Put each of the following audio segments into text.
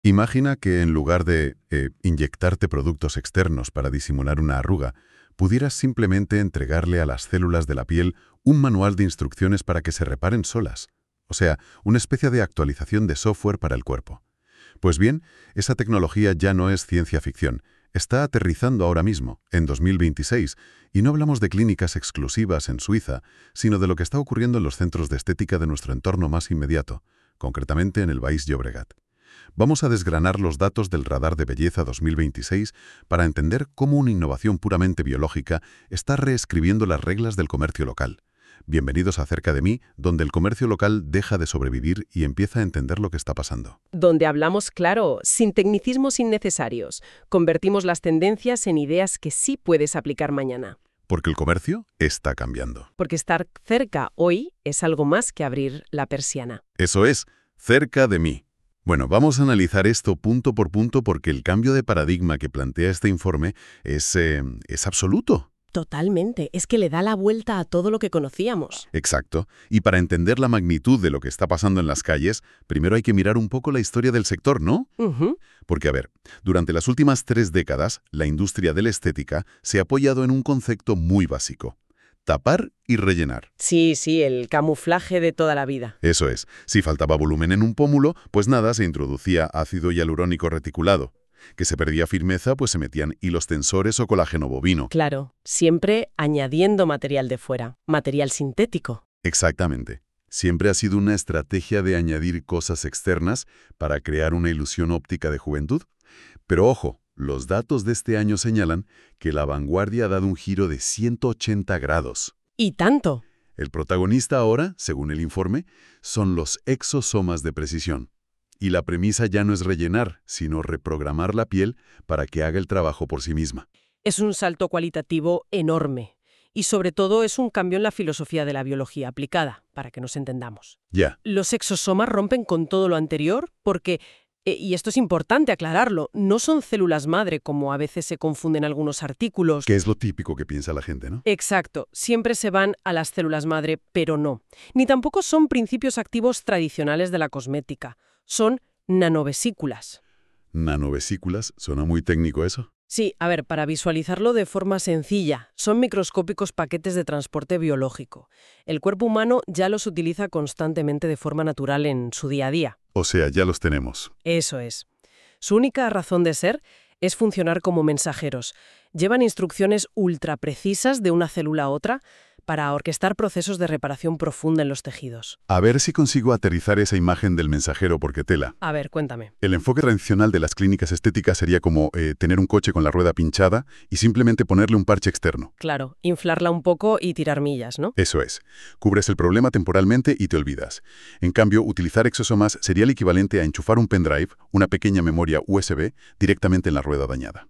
Imagina que en lugar de inyectarte productos externos para disimular una arruga, pudieras simplemente entregarle a las células de la piel un manual de instrucciones para que se reparen solas. O sea, una especie de actualización de software para el cuerpo. Pues bien, esa tecnología ya no es ciencia ficción. Está aterrizando ahora mismo, en 2026, y no hablamos de clínicas exclusivas en Suiza, sino de lo que está ocurriendo en los centros de estética de nuestro entorno más inmediato, concretamente en el Baix Llobregat. Vamos a desgranar los datos del Radar de Belleza 2026 para entender cómo una innovación puramente biológica está reescribiendo las reglas del comercio local. Bienvenidos a Cerca de mí, donde el comercio local deja de sobrevivir y empieza a entender lo que está pasando. Donde hablamos claro, sin tecnicismos innecesarios. Convertimos las tendencias en ideas que sí puedes aplicar mañana. Porque el comercio está cambiando. Porque estar cerca hoy es algo más que abrir la persiana. Eso es, cerca de mí. Bueno, vamos a analizar esto punto por punto porque el cambio de paradigma que plantea este informe es absoluto. Totalmente, es que le da la vuelta a todo lo que conocíamos. Exacto. Y para entender la magnitud de lo que está pasando en las calles, primero hay que mirar un poco la historia del sector, ¿no? Porque, a ver, durante las últimas 3 décadas, la industria de la estética se ha apoyado en un concepto muy básico: tapar y rellenar. Sí, el camuflaje de toda la vida. Eso es. Si faltaba volumen en un pómulo, pues nada, se introducía ácido hialurónico reticulado. Que se perdía firmeza, pues se metían hilos tensores o colágeno bovino. Claro, siempre añadiendo material de fuera, material sintético. Exactamente. Siempre ha sido una estrategia de añadir cosas externas para crear una ilusión óptica de juventud. Pero ojo, los datos de este año señalan que la vanguardia ha dado un giro de 180 grados. ¿Y tanto? El protagonista ahora, según el informe, son los exosomas de precisión. Y la premisa ya no es rellenar, sino reprogramar la piel para que haga el trabajo por sí misma. Es un salto cualitativo enorme. Y sobre todo es un cambio en la filosofía de la biología aplicada, para que nos entendamos. Ya. Los exosomas rompen con todo lo anterior porque, y esto es importante aclararlo, no son células madre como a veces se confunden algunos artículos. Que es lo típico que piensa la gente, ¿no? Exacto, siempre se van a las células madre, pero no. Ni tampoco son principios activos tradicionales de la cosmética. Son nanovesículas. Nanovesículas, suena muy técnico eso. Sí, a ver, para visualizarlo de forma sencilla, son microscópicos paquetes de transporte biológico. El cuerpo humano ya los utiliza constantemente de forma natural en su día a día. O sea, ya los tenemos. Eso es. Su única razón de ser es funcionar como mensajeros. Llevan instrucciones ultra precisas de una célula a otra para orquestar procesos de reparación profunda en los tejidos. A ver si consigo aterrizar esa imagen del mensajero porque tela. A ver, cuéntame. El enfoque tradicional de las clínicas estéticas sería como tener un coche con la rueda pinchada y simplemente ponerle un parche externo. Claro, inflarla un poco y tirar millas, ¿no? Eso es. Cubres el problema temporalmente y te olvidas. En cambio, utilizar exosomas sería el equivalente a enchufar un pendrive, una pequeña memoria USB, directamente en la rueda dañada.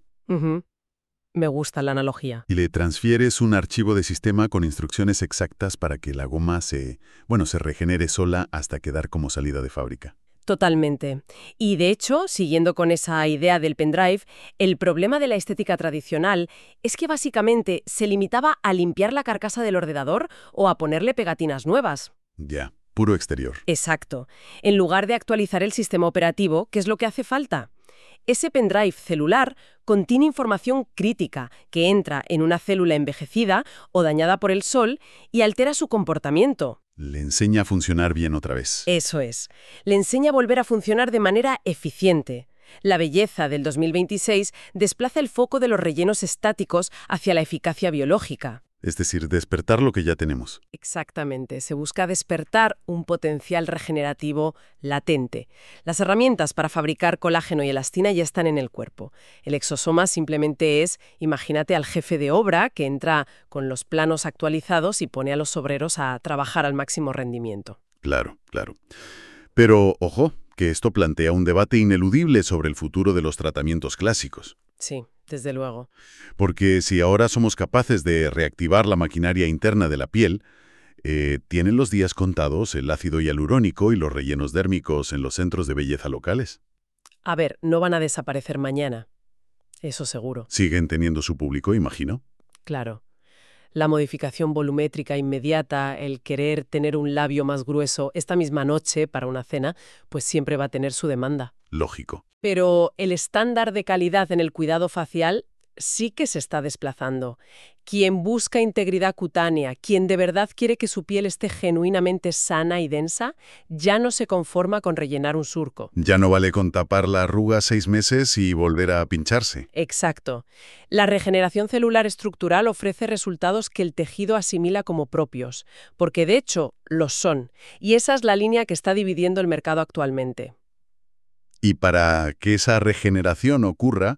Me gusta la analogía. Y le transfieres un archivo de sistema con instrucciones exactas para que la goma se regenere sola hasta quedar como salida de fábrica. Totalmente. Y de hecho, siguiendo con esa idea del pendrive, el problema de la estética tradicional es que básicamente se limitaba a limpiar la carcasa del ordenador o a ponerle pegatinas nuevas. Ya, puro exterior. Exacto. En lugar de actualizar el sistema operativo, ¿qué es lo que hace falta? Ese pendrive celular contiene información crítica que entra en una célula envejecida o dañada por el sol y altera su comportamiento. Le enseña a funcionar bien otra vez. Eso es. Le enseña a volver a funcionar de manera eficiente. La belleza del 2026 desplaza el foco de los rellenos estáticos hacia la eficacia biológica. Es decir, despertar lo que ya tenemos. Exactamente, se busca despertar un potencial regenerativo latente. Las herramientas para fabricar colágeno y elastina ya están en el cuerpo. El exosoma simplemente es, imagínate al jefe de obra que entra con los planos actualizados y pone a los obreros a trabajar al máximo rendimiento. Claro. Pero, ojo, que esto plantea un debate ineludible sobre el futuro de los tratamientos clásicos. Sí, desde luego. Porque si ahora somos capaces de reactivar la maquinaria interna de la piel, ¿tienen los días contados el ácido hialurónico y los rellenos dérmicos en los centros de belleza locales? A ver, no van a desaparecer mañana. Eso seguro. Siguen teniendo su público, imagino. Claro. La modificación volumétrica inmediata, el querer tener un labio más grueso esta misma noche para una cena, pues siempre va a tener su demanda. lógico. Pero el estándar de calidad en el cuidado facial sí que se está desplazando. Quien busca integridad cutánea, quien de verdad quiere que su piel esté genuinamente sana y densa, ya no se conforma con rellenar un surco. Ya no vale con tapar la arruga 6 meses y volver a pincharse. Exacto. La regeneración celular estructural ofrece resultados que el tejido asimila como propios, porque de hecho los son, y esa es la línea que está dividiendo el mercado actualmente. Y para que esa regeneración ocurra,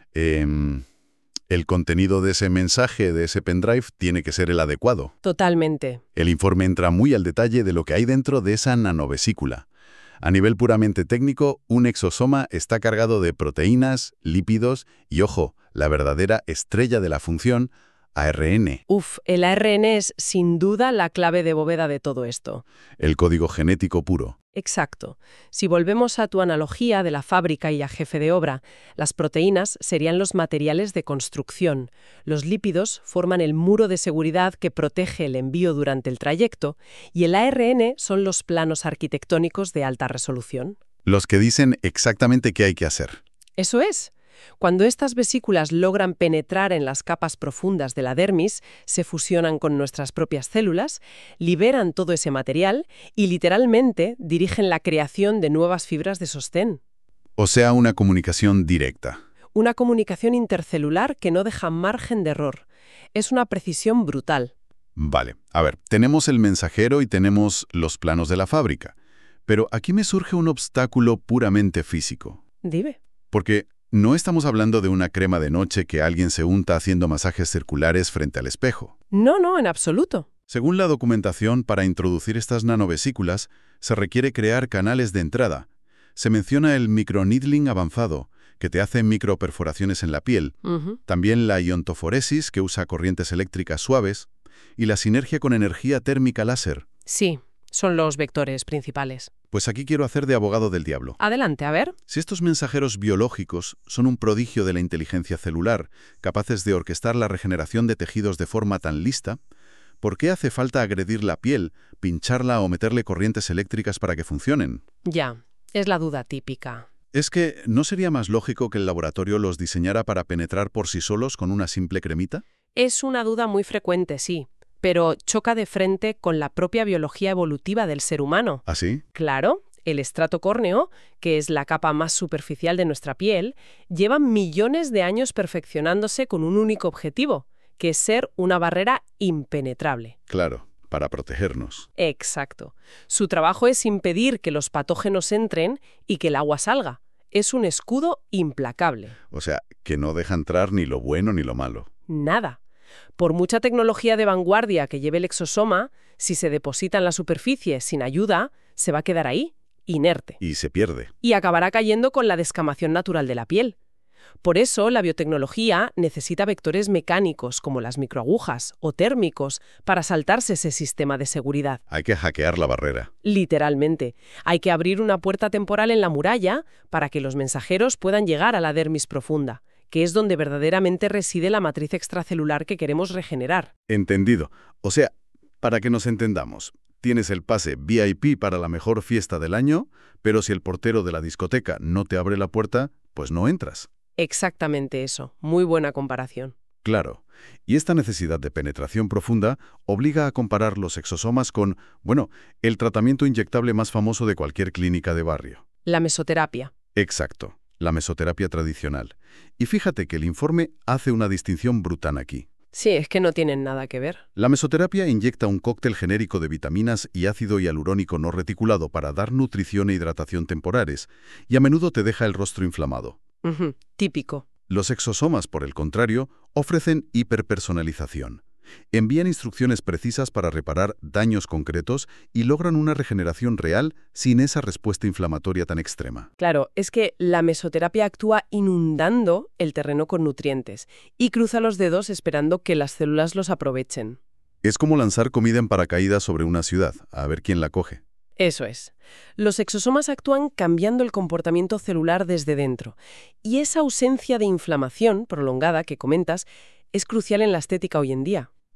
el contenido de ese mensaje, de ese pendrive, tiene que ser el adecuado. Totalmente. El informe entra muy al detalle de lo que hay dentro de esa nanovesícula. A nivel puramente técnico, un exosoma está cargado de proteínas, lípidos y, ojo, la verdadera estrella de la función, ARN, El ARN es sin duda la clave de bóveda de todo esto. el código genético puro. Exacto. Si volvemos a tu analogía de la fábrica y a jefe de obra, las proteínas serían los materiales de construcción. Los lípidos forman el muro de seguridad que protege el envío durante el trayecto y el ARN son los planos arquitectónicos de alta resolución. Los que dicen exactamente qué hay que hacer. Eso es. Cuando estas vesículas logran penetrar en las capas profundas de la dermis, se fusionan con nuestras propias células, liberan todo ese material y literalmente dirigen la creación de nuevas fibras de sostén. O sea, una comunicación directa. Una comunicación intercelular que no deja margen de error. Es una precisión brutal. Vale, a ver, tenemos el mensajero y tenemos los planos de la fábrica. Pero aquí me surge un obstáculo puramente físico. Dime. Porque no estamos hablando de una crema de noche que alguien se unta haciendo masajes circulares frente al espejo. No, en absoluto. Según la documentación, para introducir estas nanovesículas, se requiere crear canales de entrada. Se menciona el microneedling avanzado, que te hace microperforaciones en la piel, también la iontoforesis, que usa corrientes eléctricas suaves, y la sinergia con energía térmica láser. Sí, son los vectores principales. Pues aquí quiero hacer de abogado del diablo. Adelante, a ver. Si estos mensajeros biológicos son un prodigio de la inteligencia celular, capaces de orquestar la regeneración de tejidos de forma tan lista, ¿por qué hace falta agredir la piel, pincharla o meterle corrientes eléctricas para que funcionen? Ya, es la duda típica. ¿Es que no sería más lógico que el laboratorio los diseñara para penetrar por sí solos con una simple cremita? Es una duda muy frecuente, sí, pero choca de frente con la propia biología evolutiva del ser humano. ¿Así? Claro, el estrato córneo, que es la capa más superficial de nuestra piel, lleva millones de años perfeccionándose con un único objetivo, que es ser una barrera impenetrable. Claro, para protegernos. Exacto. Su trabajo es impedir que los patógenos entren y que el agua salga. Es un escudo implacable. O sea, que no deja entrar ni lo bueno ni lo malo. Nada. Por mucha tecnología de vanguardia que lleve el exosoma, si se deposita en la superficie sin ayuda, se va a quedar ahí, inerte. Y se pierde. Y acabará cayendo con la descamación natural de la piel. Por eso, la biotecnología necesita vectores mecánicos como las microagujas o térmicos para saltarse ese sistema de seguridad. Hay que hackear la barrera. Literalmente. Hay que abrir una puerta temporal en la muralla para que los mensajeros puedan llegar a la dermis profunda, que es donde verdaderamente reside la matriz extracelular que queremos regenerar. Entendido. O sea, para que nos entendamos, tienes el pase VIP para la mejor fiesta del año, pero si el portero de la discoteca no te abre la puerta, pues no entras. Exactamente eso. Muy buena comparación. Claro. Y esta necesidad de penetración profunda obliga a comparar los exosomas con, bueno, el tratamiento inyectable más famoso de cualquier clínica de barrio. La mesoterapia. Exacto, la mesoterapia tradicional. Y fíjate que el informe hace una distinción brutal aquí. Sí, es que no tienen nada que ver. La mesoterapia inyecta un cóctel genérico de vitaminas y ácido hialurónico no reticulado para dar nutrición e hidratación temporales, y a menudo te deja el rostro inflamado. Típico. Los exosomas, por el contrario, ofrecen hiperpersonalización. Envían instrucciones precisas para reparar daños concretos y logran una regeneración real sin esa respuesta inflamatoria tan extrema. Claro, es que la mesoterapia actúa inundando el terreno con nutrientes y cruza los dedos esperando que las células los aprovechen. Es como lanzar comida en paracaídas sobre una ciudad, a ver quién la coge. Eso es. Los exosomas actúan cambiando el comportamiento celular desde dentro. Y esa ausencia de inflamación prolongada que comentas es crucial en la estética hoy en día.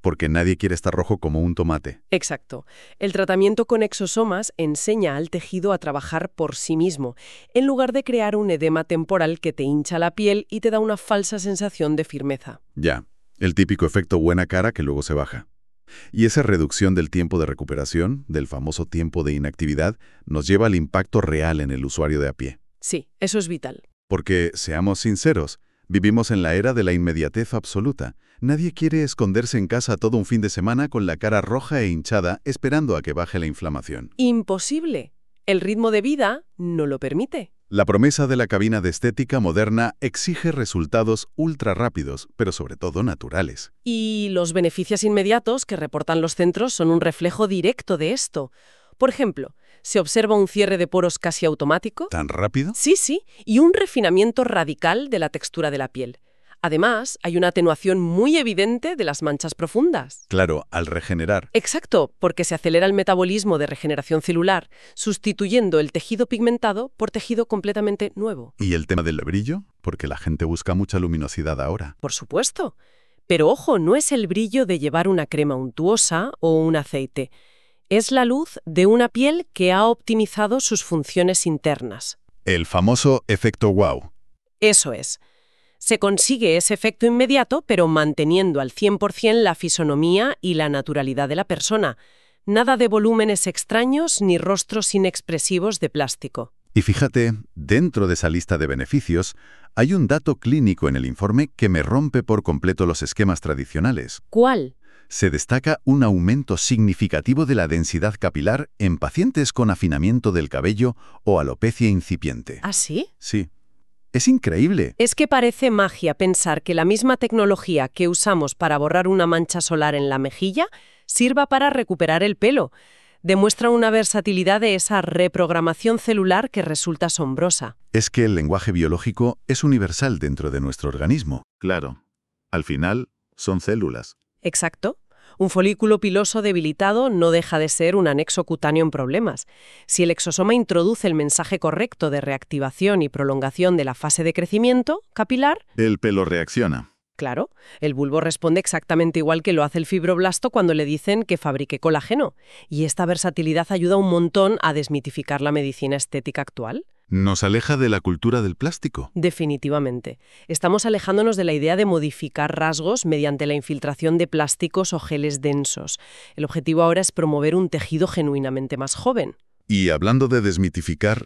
porque nadie quiere estar rojo como un tomate. Exacto. El tratamiento con exosomas enseña al tejido a trabajar por sí mismo, en lugar de crear un edema temporal que te hincha la piel y te da una falsa sensación de firmeza. Ya, el típico efecto buena cara que luego se baja. Y esa reducción del tiempo de recuperación, del famoso tiempo de inactividad, nos lleva al impacto real en el usuario de a pie. Sí, eso es vital. Porque, seamos sinceros, vivimos en la era de la inmediatez absoluta. Nadie quiere esconderse en casa todo un fin de semana con la cara roja e hinchada esperando a que baje la inflamación. Imposible. El ritmo de vida no lo permite. La promesa de la cabina de estética moderna exige resultados ultra rápidos, pero sobre todo naturales. Y los beneficios inmediatos que reportan los centros son un reflejo directo de esto. Por ejemplo, se observa un cierre de poros casi automático. ¿Tan rápido? Sí, y un refinamiento radical de la textura de la piel. Además, hay una atenuación muy evidente de las manchas profundas. Claro, al regenerar. Exacto, porque se acelera el metabolismo de regeneración celular, sustituyendo el tejido pigmentado por tejido completamente nuevo. ¿Y el tema del brillo? Porque la gente busca mucha luminosidad ahora. Por supuesto. Pero ojo, no es el brillo de llevar una crema untuosa o un aceite. Es la luz de una piel que ha optimizado sus funciones internas. El famoso efecto wow. Eso es. Se consigue ese efecto inmediato, pero manteniendo al 100% la fisonomía y la naturalidad de la persona. Nada de volúmenes extraños ni rostros inexpresivos de plástico. Y fíjate, dentro de esa lista de beneficios, hay un dato clínico en el informe que me rompe por completo los esquemas tradicionales. ¿Cuál? Se destaca un aumento significativo de la densidad capilar en pacientes con afinamiento del cabello o alopecia incipiente. ¿Ah, sí? Sí. Es increíble. Es que parece magia pensar que la misma tecnología que usamos para borrar una mancha solar en la mejilla sirva para recuperar el pelo. Demuestra una versatilidad de esa reprogramación celular que resulta asombrosa. Es que el lenguaje biológico es universal dentro de nuestro organismo. Claro. Al final, son células. Exacto. Un folículo piloso debilitado no deja de ser un anexo cutáneo en problemas. Si el exosoma introduce el mensaje correcto de reactivación y prolongación de la fase de crecimiento capilar, El pelo reacciona. claro, el bulbo responde exactamente igual que lo hace el fibroblasto cuando le dicen que fabrique colágeno. Y esta versatilidad ayuda un montón a desmitificar la medicina estética actual. Nos aleja de la cultura del plástico. Definitivamente. Estamos alejándonos de la idea de modificar rasgos mediante la infiltración de plásticos o geles densos. El objetivo ahora es promover un tejido genuinamente más joven. Y hablando de desmitificar,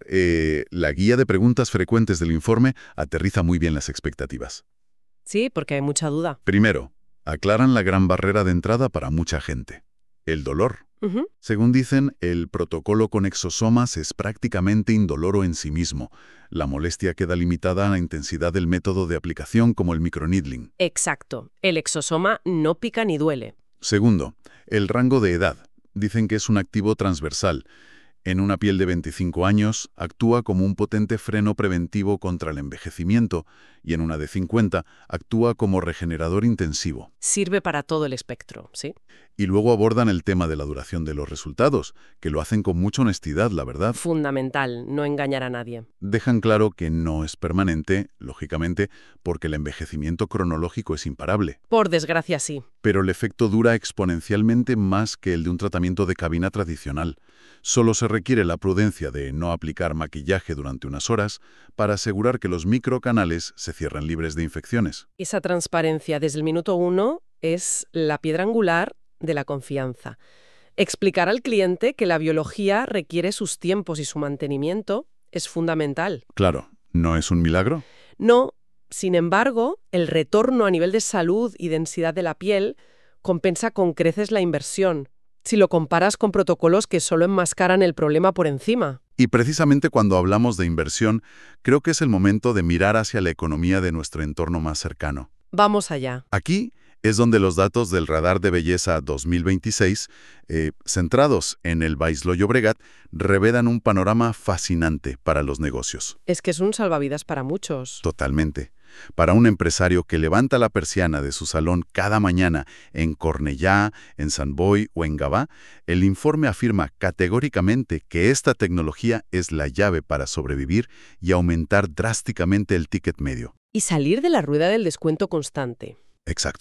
la guía de preguntas frecuentes del informe aterriza muy bien las expectativas. Sí, porque hay mucha duda. Primero, aclaran la gran barrera de entrada para mucha gente: el dolor. Ujú. Según dicen, el protocolo con exosomas es prácticamente indoloro en sí mismo. La molestia queda limitada a la intensidad del método de aplicación, como el microneedling. Exacto. El exosoma no pica ni duele. Segundo, el rango de edad. Dicen que es un activo transversal. En una piel de 25 años, actúa como un potente freno preventivo contra el envejecimiento, y en una de 50, actúa como regenerador intensivo. Sirve para todo el espectro, ¿sí? Y luego abordan el tema de la duración de los resultados, que lo hacen con mucha honestidad, la verdad. Fundamental, no engañar a nadie. Dejan claro que no es permanente, lógicamente, porque el envejecimiento cronológico es imparable. Por desgracia, sí. Pero el efecto dura exponencialmente más que el de un tratamiento de cabina tradicional. Solo se requiere la prudencia de no aplicar maquillaje durante unas horas para asegurar que los microcanales se cierren libres de infecciones. Esa transparencia desde el minuto 1 es la piedra angular de la confianza. Explicar al cliente que la biología requiere sus tiempos y su mantenimiento es fundamental. Claro, ¿no es un milagro? No, sin embargo, el retorno a nivel de salud y densidad de la piel compensa con creces la inversión, si lo comparas con protocolos que solo enmascaran el problema por encima. Y precisamente cuando hablamos de inversión, creo que es el momento de mirar hacia la economía de nuestro entorno más cercano. Vamos allá. Aquí es donde los datos del Radar de Belleza 2026, centrados en el Baix Llobregat, revelan un panorama fascinante para los negocios. Es que es un salvavidas para muchos. Totalmente. Para un empresario que levanta la persiana de su salón cada mañana en Cornellá, en Sant Boi o en Gavà, el informe afirma categóricamente que esta tecnología es la llave para sobrevivir y aumentar drásticamente el ticket medio. Y salir de la rueda del descuento constante. Exacto.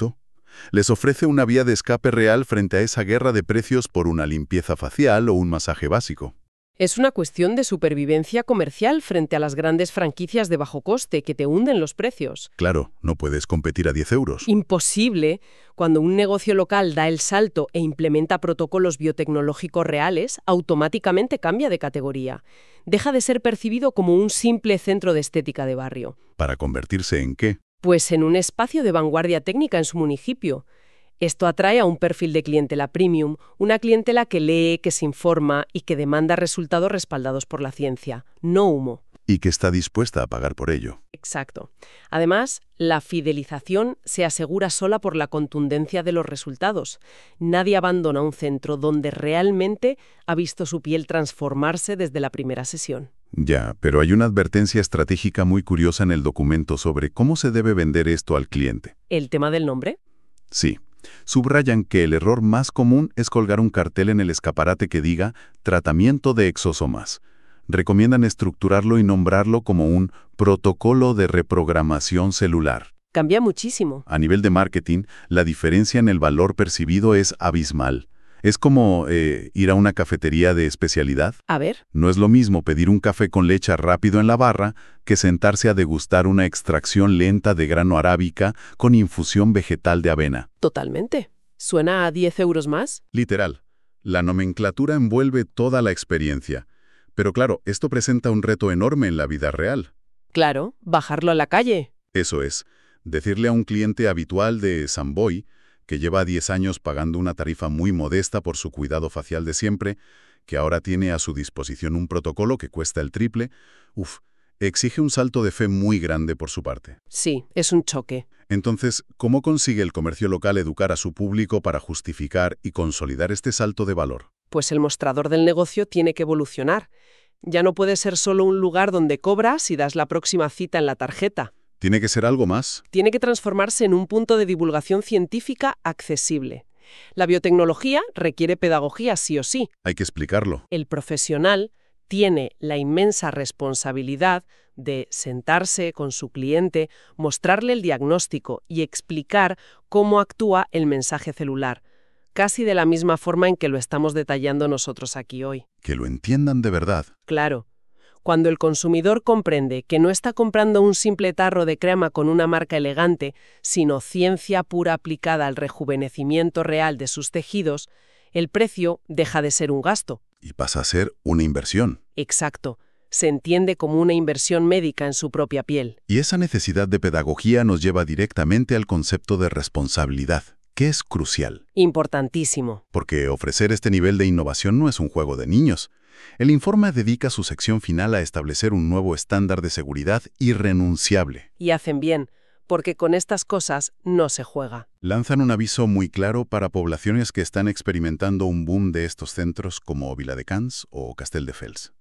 Les ofrece una vía de escape real frente a esa guerra de precios por una limpieza facial o un masaje básico. Es una cuestión de supervivencia comercial frente a las grandes franquicias de bajo coste que te hunden los precios. Claro, no puedes competir a 10 euros. Imposible cuando un negocio local da el salto e implementa protocolos biotecnológicos reales, automáticamente cambia de categoría. Deja de ser percibido como un simple centro de estética de barrio. ¿Para convertirse en qué? Pues en un espacio de vanguardia técnica en su municipio. Esto atrae a un perfil de clientela premium, una clientela que lee, que se informa y que demanda resultados respaldados por la ciencia, no humo. Y que está dispuesta a pagar por ello. Exacto. Además, la fidelización se asegura sola por la contundencia de los resultados. Nadie abandona un centro donde realmente ha visto su piel transformarse desde la primera sesión. Ya, pero hay una advertencia estratégica muy curiosa en el documento sobre cómo se debe vender esto al cliente. ¿El tema del nombre? Sí. Subrayan que el error más común es colgar un cartel en el escaparate que diga «Tratamiento de exosomas». Recomiendan estructurarlo y nombrarlo como un protocolo de reprogramación celular. Cambia muchísimo. A nivel de marketing, la diferencia en el valor percibido es abismal. Es como ir a una cafetería de especialidad. A ver. No es lo mismo pedir un café con leche rápido en la barra que sentarse a degustar una extracción lenta de grano arábica con infusión vegetal de avena. Totalmente. ¿Suena a 10 euros más? Literal. La nomenclatura envuelve toda la experiencia. Pero claro, esto presenta un reto enorme en la vida real. Claro, bajarlo a la calle. Eso es, decirle a un cliente habitual de Samboy, que lleva 10 años pagando una tarifa muy modesta por su cuidado facial de siempre, que ahora tiene a su disposición un protocolo que cuesta el triple, exige un salto de fe muy grande por su parte. Sí, es un choque. Entonces, ¿cómo consigue el comercio local educar a su público para justificar y consolidar este salto de valor? Pues el mostrador del negocio tiene que evolucionar. Ya no puede ser solo un lugar donde cobras y das la próxima cita en la tarjeta. ¿Tiene que ser algo más? Tiene que transformarse en un punto de divulgación científica accesible. La biotecnología requiere pedagogía sí o sí. Hay que explicarlo. El profesional tiene la inmensa responsabilidad de sentarse con su cliente, mostrarle el diagnóstico y explicar cómo actúa el mensaje celular, casi de la misma forma en que lo estamos detallando nosotros aquí hoy. Que lo entiendan de verdad. Claro. Cuando el consumidor comprende que no está comprando un simple tarro de crema con una marca elegante, sino ciencia pura aplicada al rejuvenecimiento real de sus tejidos, el precio deja de ser un gasto. Y pasa a ser una inversión. Exacto. Se entiende como una inversión médica en su propia piel. Y esa necesidad de pedagogía nos lleva directamente al concepto de responsabilidad, que es crucial. Importantísimo. Porque ofrecer este nivel de innovación no es un juego de niños. El informe dedica su sección final a establecer un nuevo estándar de seguridad irrenunciable. Y hacen bien, porque con estas cosas no se juega. Lanzan un aviso muy claro para poblaciones que están experimentando un boom de estos centros como Viladecans o Castelldefels.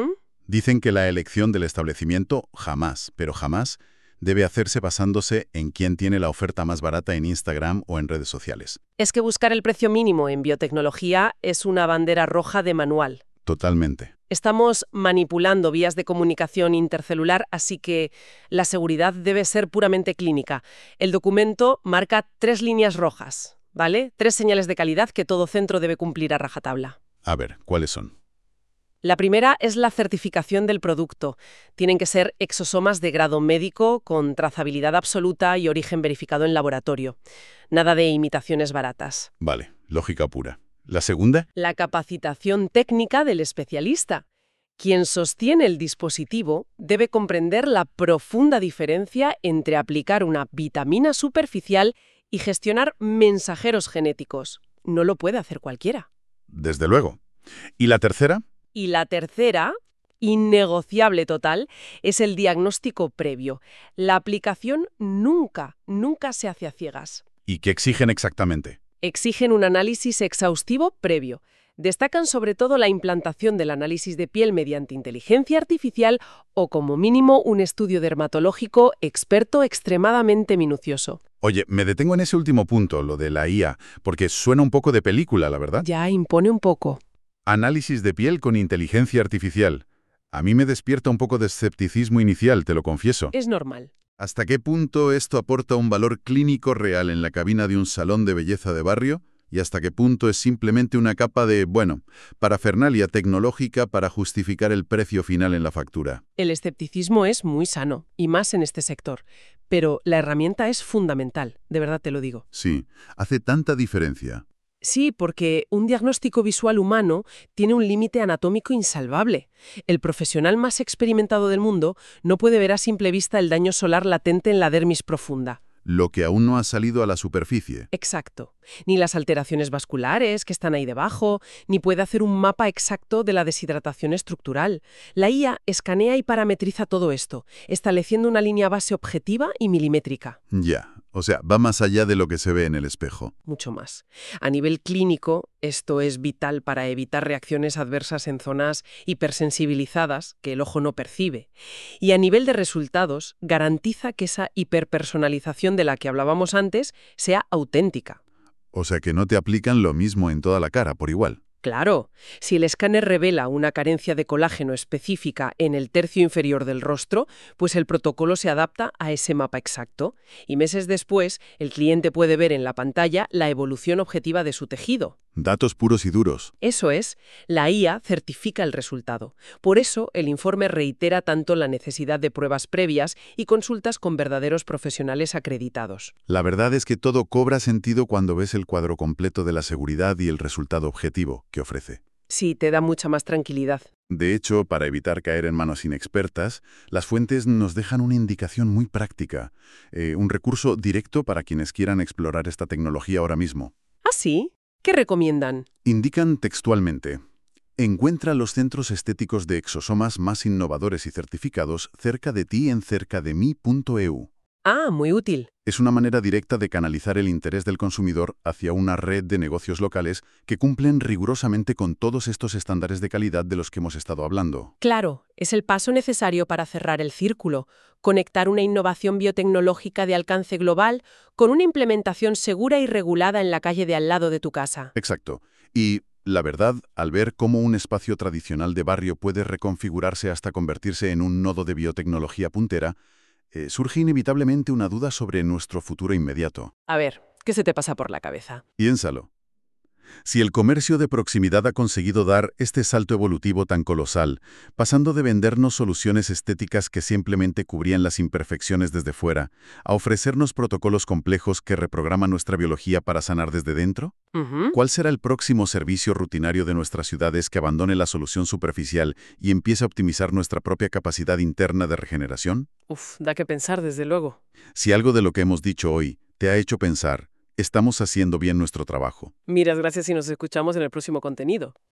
Dicen que la elección del establecimiento jamás, pero jamás, debe hacerse basándose en quién tiene la oferta más barata en Instagram o en redes sociales. Es que buscar el precio mínimo en biotecnología es una bandera roja de manual. Totalmente. Estamos manipulando vías de comunicación intercelular, así que la seguridad debe ser puramente clínica. El documento marca 3 líneas rojas, ¿vale? 3 señales de calidad que todo centro debe cumplir a rajatabla. A ver, ¿cuáles son? La primera es la certificación del producto. Tienen que ser exosomas de grado médico con trazabilidad absoluta y origen verificado en laboratorio. Nada de imitaciones baratas. Vale, lógica pura. ¿La segunda? La capacitación técnica del especialista. Quien sostiene el dispositivo debe comprender la profunda diferencia entre aplicar una vitamina superficial y gestionar mensajeros genéticos. No lo puede hacer cualquiera. Desde luego. ¿Y la tercera? Y la tercera, innegociable total, es el diagnóstico previo. La aplicación nunca se hace a ciegas. ¿Y qué exigen exactamente? Exigen un análisis exhaustivo previo. Destacan sobre todo la implantación del análisis de piel mediante inteligencia artificial o como mínimo un estudio dermatológico experto extremadamente minucioso. Oye, me detengo en ese último punto, lo de la IA, porque suena un poco de película, la verdad. Ya impone un poco. Análisis de piel con inteligencia artificial. A mí me despierta un poco de escepticismo inicial, te lo confieso. Es normal. ¿Hasta qué punto esto aporta un valor clínico real en la cabina de un salón de belleza de barrio? ¿Y hasta qué punto es simplemente una capa de, bueno, parafernalia tecnológica para justificar el precio final en la factura? El escepticismo es muy sano, y más en este sector. Pero la herramienta es fundamental, de verdad te lo digo. Sí, hace tanta diferencia. Sí, porque un diagnóstico visual humano tiene un límite anatómico insalvable. El profesional más experimentado del mundo no puede ver a simple vista el daño solar latente en la dermis profunda. Lo que aún no ha salido a la superficie. Exacto. Ni las alteraciones vasculares que están ahí debajo, ni puede hacer un mapa exacto de la deshidratación estructural. La IA escanea y parametriza todo esto, estableciendo una línea base objetiva y milimétrica. Ya, o sea, va más allá de lo que se ve en el espejo. Mucho más. A nivel clínico, esto es vital para evitar reacciones adversas en zonas hipersensibilizadas que el ojo no percibe. Y a nivel de resultados, garantiza que esa hiperpersonalización de la que hablábamos antes sea auténtica. O sea que no te aplican lo mismo en toda la cara, por igual. Claro, si el escáner revela una carencia de colágeno específica en el tercio inferior del rostro, pues el protocolo se adapta a ese mapa exacto. Y meses después, el cliente puede ver en la pantalla la evolución objetiva de su tejido. Datos puros y duros. Eso es, la IA certifica el resultado. Por eso, el informe reitera tanto la necesidad de pruebas previas y consultas con verdaderos profesionales acreditados. La verdad es que todo cobra sentido cuando ves el cuadro completo de la seguridad y el resultado objetivo que ofrece. Sí, te da mucha más tranquilidad. De hecho, para evitar caer en manos inexpertas, las fuentes nos dejan una indicación muy práctica, un recurso directo para quienes quieran explorar esta tecnología ahora mismo. ¿Ah, sí? ¿Qué recomiendan? Indican textualmente: encuentra los centros estéticos de exosomas más innovadores y certificados cerca de ti en cercademi.eu. Ah, muy útil. Es una manera directa de canalizar el interés del consumidor hacia una red de negocios locales que cumplen rigurosamente con todos estos estándares de calidad de los que hemos estado hablando. Claro, es el paso necesario para cerrar el círculo, conectar una innovación biotecnológica de alcance global con una implementación segura y regulada en la calle de al lado de tu casa. Exacto. Y la verdad, al ver cómo un espacio tradicional de barrio puede reconfigurarse hasta convertirse en un nodo de biotecnología puntera, surge inevitablemente una duda sobre nuestro futuro inmediato. A ver, ¿qué se te pasa por la cabeza? Piénsalo. Si el comercio de proximidad ha conseguido dar este salto evolutivo tan colosal, pasando de vendernos soluciones estéticas que simplemente cubrían las imperfecciones desde fuera, a ofrecernos protocolos complejos que reprograman nuestra biología para sanar desde dentro, Ujú. ¿cuál será el próximo servicio rutinario de nuestras ciudades que abandone la solución superficial y empiece a optimizar nuestra propia capacidad interna de regeneración? Uf, da que pensar, desde luego. Si algo de lo que hemos dicho hoy te ha hecho pensar, estamos haciendo bien nuestro trabajo. Miras, gracias y nos escuchamos en el próximo contenido.